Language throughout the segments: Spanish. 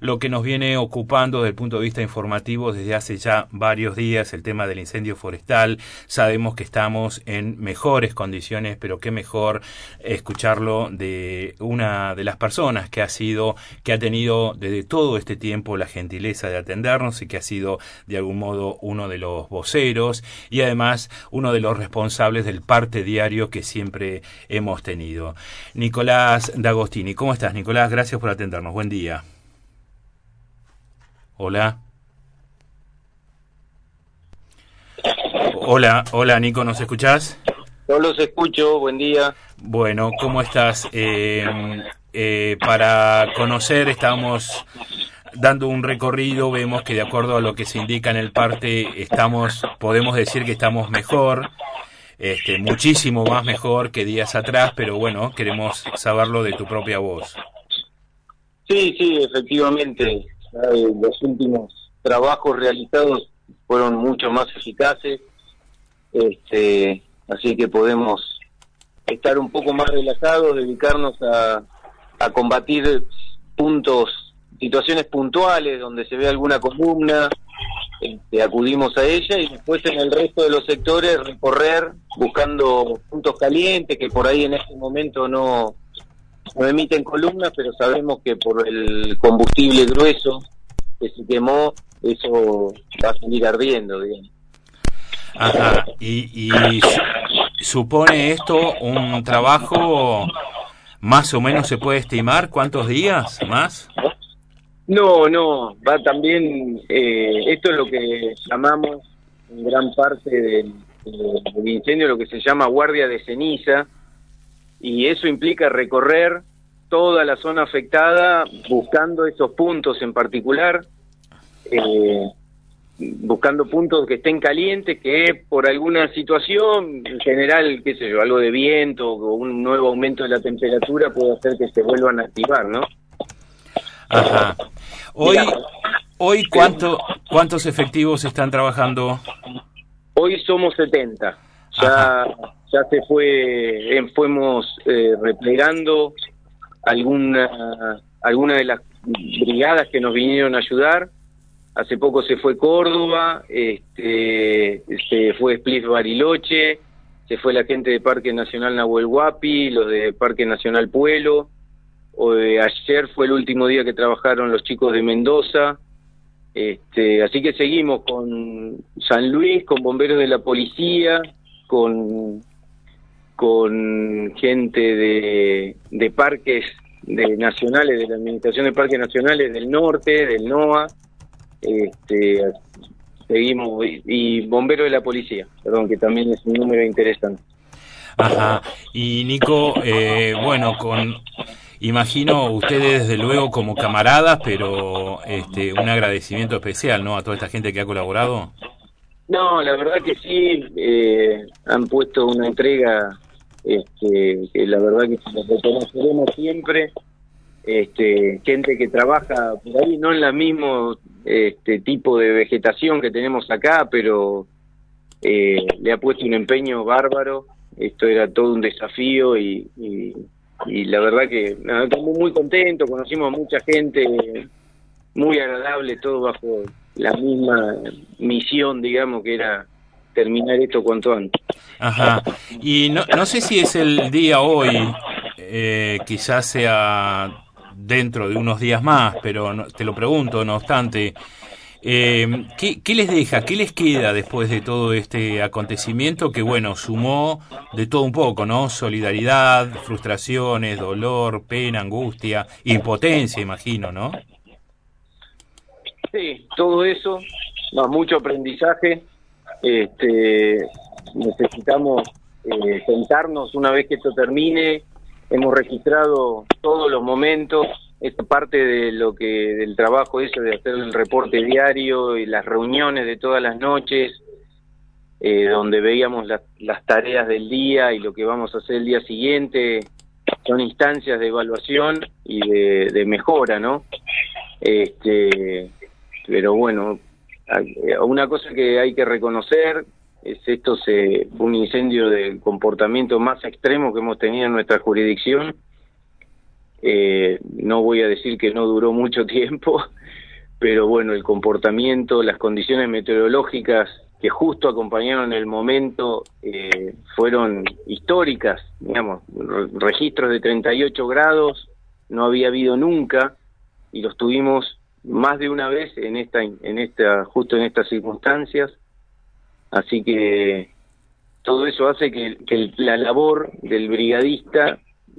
lo que nos viene ocupando desde el punto de vista informativo desde hace ya varios días, el tema del incendio forestal. Sabemos que estamos en mejores condiciones, pero qué mejor escucharlo de una de las personas que ha tenido desde todo este tiempo la gentileza de atendernos y que ha sido de algún modo uno de los voceros y además uno de los responsables del parte diario que siempre hemos tenido. Nicolás D'Agostini. ¿Cómo estás, Nicolás? Gracias por atendernos. Buen día. Hola. Hola, Nico, ¿nos escuchás? Yo los escucho, buen día. Bueno, ¿cómo estás? Para conocer, estamos dando un recorrido, vemos que de acuerdo a lo que se indica en el parte, podemos decir que estamos mejor, muchísimo más mejor que días atrás, pero bueno, queremos saberlo de tu propia voz. Sí, efectivamente, los últimos trabajos realizados fueron mucho más eficaces, así que podemos estar un poco más relajados, dedicarnos a combatir situaciones puntuales donde se ve alguna columna, acudimos a ella y después en el resto de los sectores recorrer buscando puntos calientes que por ahí en este momento no emiten columnas, pero sabemos que por el combustible grueso que se quemó, eso va a seguir ardiendo, digamos. Ajá, y supone esto un trabajo, más o menos se puede estimar, ¿cuántos días más? No, va también, esto es lo que llamamos en gran parte del incendio, lo que se llama guardia de ceniza, y eso implica recorrer toda la zona afectada buscando esos puntos en particular, buscando puntos que estén calientes, que por alguna situación, en general, qué sé yo, algo de viento o un nuevo aumento de la temperatura puede hacer que se vuelvan a activar, ¿no? Ajá. Hoy ¿cuántos efectivos están trabajando? Hoy somos 70. Ya se fuimos replegando alguna de las brigadas que nos vinieron a ayudar. Hace poco se fue Córdoba, se fue Split Bariloche, se fue la gente de Parque Nacional Nahuel Huapi, los de Parque Nacional Puelo. Ayer fue el último día que trabajaron los chicos de Mendoza. Así que seguimos con San Luis, con bomberos de la policía, con gente de parques nacionales, de la Administración de Parques Nacionales del Norte, del NOA. Seguimos, y bomberos de la policía, perdón, que también es un número interesante. Ajá, y Nico, imagino ustedes desde luego como camaradas, pero un agradecimiento especial, ¿no?, a toda esta gente que ha colaborado. No, la verdad que sí, han puesto una entrega que la verdad que lo reconoceremos siempre. Gente que trabaja por ahí, no en la mismo tipo de vegetación que tenemos acá, pero le ha puesto un empeño bárbaro. Esto era todo un desafío y la verdad que estamos muy contentos, conocimos a mucha gente muy agradable, todo bajo la misma misión, digamos, que era terminar esto cuanto antes. Ajá, y no sé si es el día hoy, quizás sea dentro de unos días más, pero te lo pregunto, no obstante, ¿qué les deja, qué les queda después de todo este acontecimiento que, bueno, sumó de todo un poco, ¿no? Solidaridad, frustraciones, dolor, pena, angustia, impotencia, imagino, ¿no? Sí, todo eso, más mucho aprendizaje. Necesitamos sentarnos una vez que esto termine. Hemos registrado todos los momentos. Esta parte de del trabajo ese de hacer el reporte diario y las reuniones de todas las noches, donde veíamos las tareas del día y lo que vamos a hacer el día siguiente, son instancias de evaluación y de mejora, ¿no? Pero bueno, una cosa que hay que reconocer es fue un incendio del comportamiento más extremo que hemos tenido en nuestra jurisdicción. No voy a decir que no duró mucho tiempo, pero bueno, el comportamiento, las condiciones meteorológicas que justo acompañaron el momento fueron históricas, digamos, registros de 38 grados no había habido nunca, y los tuvimos más de una vez justo en estas circunstancias. Así que todo eso hace que la labor del brigadista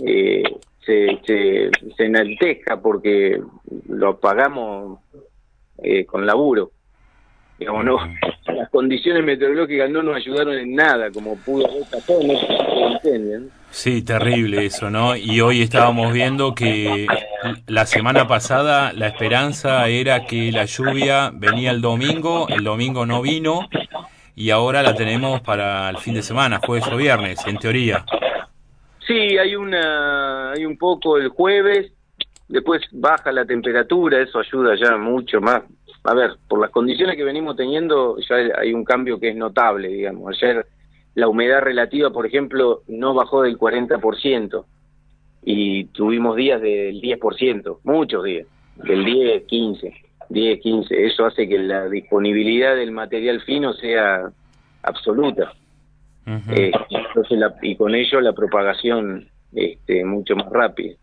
se enaltezca, porque lo pagamos con laburo. Digamos, no, las condiciones meteorológicas no nos ayudaron en nada, como pudo haber pasado en este tipo de incendio, ¿no? Sí, terrible eso, ¿no? Y hoy estábamos viendo que la semana pasada la esperanza era que la lluvia venía el domingo no vino, y ahora la tenemos para el fin de semana, jueves o viernes, en teoría. Sí, hay un poco el jueves, después baja la temperatura, eso ayuda ya mucho más. A ver, por las condiciones que venimos teniendo, ya hay un cambio que es notable, digamos. Ayer la humedad relativa, por ejemplo, no bajó del 40%, y tuvimos días del 10%, muchos días, del 10-15. Eso hace que la disponibilidad del material fino sea absoluta. Uh-huh. Entonces y con ello la propagación mucho más rápida.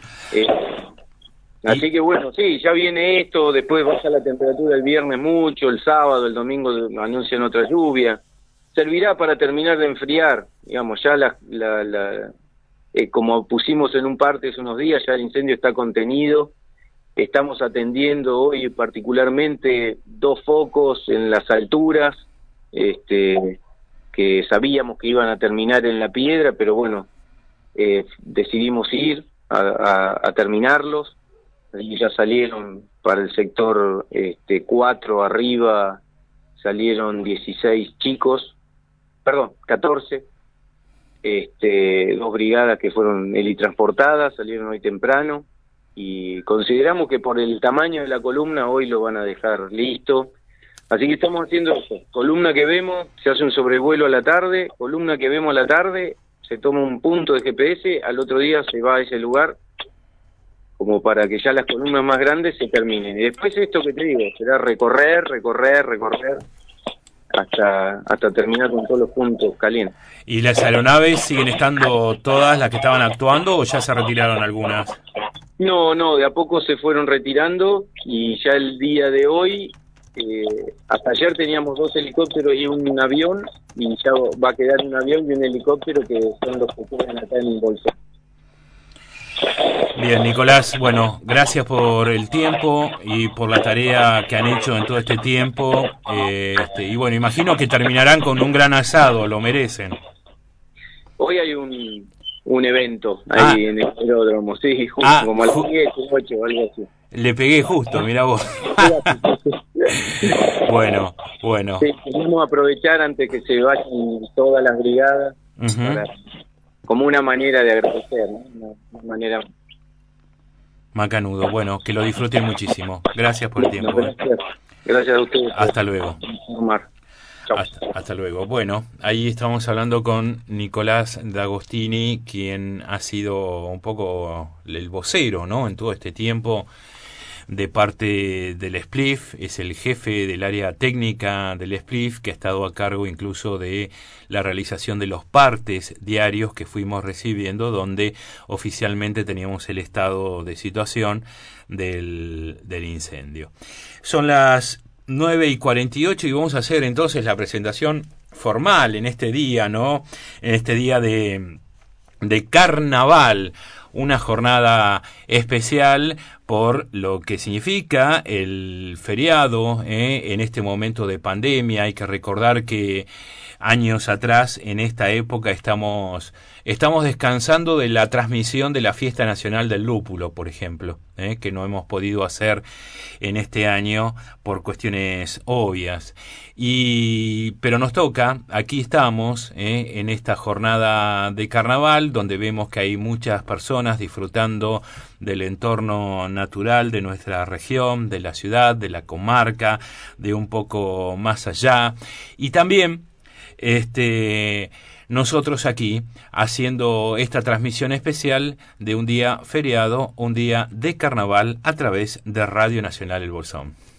Así que bueno, sí, ya viene esto, después baja la temperatura el viernes mucho, el sábado, el domingo anuncian otra lluvia. Servirá para terminar de enfriar, digamos, ya como pusimos en un parte hace unos días, ya el incendio está contenido. Estamos atendiendo hoy particularmente 2 focos en las alturas, que sabíamos que iban a terminar en La Piedra, pero bueno, decidimos ir a terminarlos. Y ya salieron para el sector 4 arriba, salieron 16 chicos, perdón, 14, 2 brigadas que fueron helitransportadas, salieron hoy temprano, y consideramos que por el tamaño de la columna hoy lo van a dejar listo. Así que estamos haciendo eso, columna que vemos, se hace un sobrevuelo a la tarde, columna que vemos a la tarde, se toma un punto de GPS, al otro día se va a ese lugar, como para que ya las columnas más grandes se terminen. Y después esto que te digo, será recorrer, hasta terminar con todos los puntos calientes. ¿Y las aeronaves siguen estando todas las que estaban actuando o ya se retiraron algunas? No, de a poco se fueron retirando, y ya el día de hoy, hasta ayer teníamos 2 helicópteros y un avión, y ya va a quedar un avión y un helicóptero, que son los que quedan acá en el bolso. Bien, Nicolás, bueno, gracias por el tiempo y por la tarea que han hecho en todo este tiempo. Y bueno, imagino que terminarán con un gran asado, lo merecen. Hoy hay un evento ahí en el aeródromo, sí, justo como a las 10, 8, algo así. Le pegué justo, mirá vos. Bueno. Sí, queremos aprovechar antes que se vayan todas las brigadas, como una manera de agradecer, ¿no? Una manera macanudo. Bueno, que lo disfruten muchísimo. Gracias por el tiempo. Gracias a ustedes. Hasta luego. Omar. Hasta luego. Bueno, ahí estamos hablando con Nicolás D'Agostini, quien ha sido un poco el vocero, ¿no?, en todo este tiempo de parte del SPLIF. Es el jefe del área técnica del SPLIF, que ha estado a cargo incluso de la realización de los partes diarios que fuimos recibiendo, donde oficialmente teníamos el estado de situación del incendio. Son las 9:48 y vamos a hacer entonces la presentación formal en este día, ¿no? En este día de carnaval, una jornada especial por lo que significa el feriado en este momento de pandemia. Hay que recordar que años atrás, en esta época, estamos descansando de la transmisión de la Fiesta Nacional del Lúpulo, por ejemplo, que no hemos podido hacer en este año por cuestiones obvias. Pero nos toca, aquí estamos, en esta jornada de carnaval, donde vemos que hay muchas personas disfrutando del entorno natural de nuestra región, de la ciudad, de la comarca, de un poco más allá, y también nosotros aquí haciendo esta transmisión especial de un día feriado, un día de carnaval a través de Radio Nacional El Bolsón.